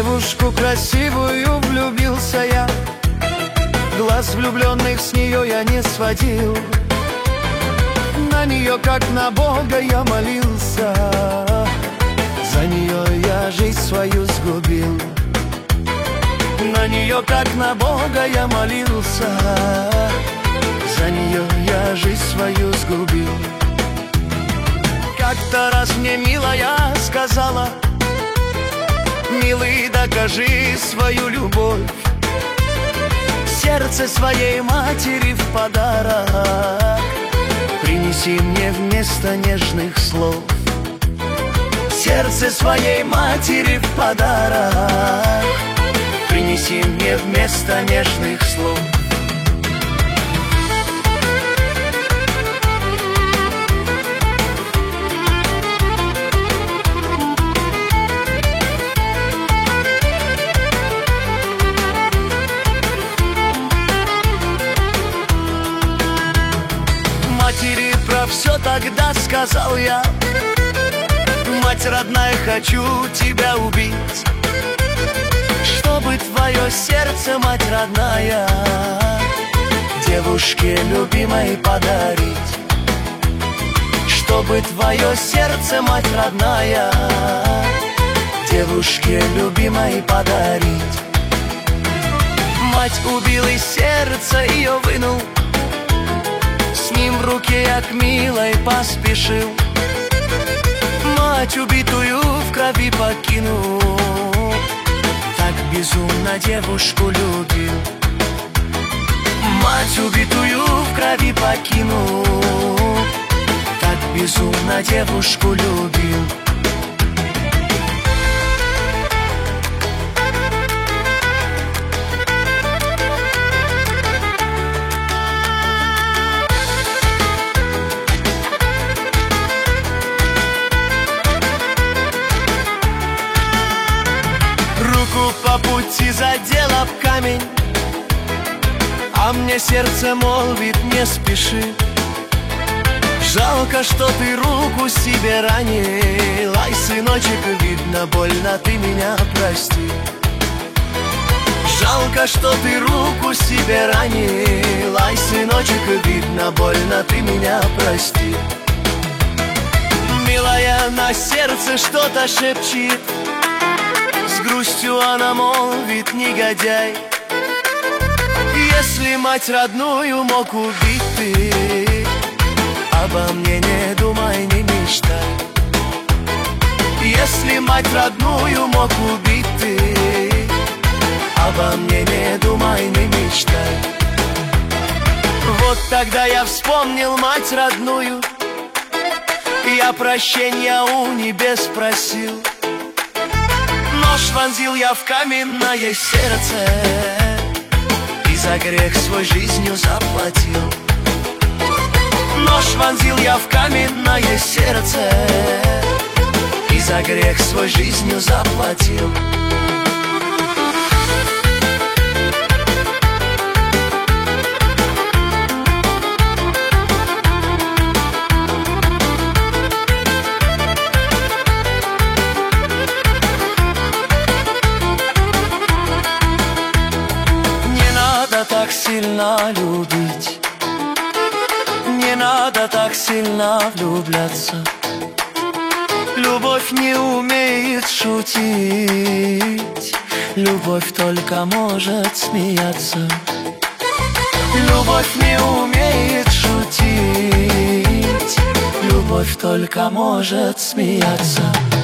девушку красивую влюбился я. Глаз влюбленных с нее я не сводил. На нее, как на Бога, я молился. За нее я жизнь свою сгубил. На нее, как на Бога, я молился. За нее я жизнь свою сгубил. Как-то раз мне милая сказала: милый, докажи свою любовь, сердце своей матери в подарок принеси мне вместо нежных слов. Сердце своей матери в подарок принеси мне вместо нежных слов. Матери про все тогда сказал я: мать родная, хочу тебя убить, чтобы твое сердце, мать родная, девушке любимой подарить. Чтобы твое сердце, мать родная, девушке любимой подарить. Мать убил и сердце ее вынул, с ним в руке я к милой поспешил. Мать убитую в крови покинул, так безумно девушку любил. Мать убитую в крови покинул, так безумно девушку любил. По пути задела в камень, а мне сердце молвит: не спеши. Жалко, что ты руку себе ранил. Ай, сыночек, видно, больно, ты меня прости. Жалко, что ты руку себе ранил. Ай, сыночек, видно, больно, ты меня прости. Милая на сердце что-то шепчет, с грустью она молвит: негодяй, если мать родную мог убить ты, обо мне не думай, не мечтай. Если мать родную мог убить ты, обо мне не думай, не мечтай. Вот тогда я вспомнил мать родную, я прощения у небес просил. Нож вонзил я в каменное сердце и за грех свой жизнью заплатил. Нож вонзил я в каменное сердце и за грех свой жизнью заплатил. Так сильно любить, не надо так сильно влюбляться. Любовь не умеет шутить, любовь только может смеяться. Любовь не умеет шутить, любовь только может смеяться.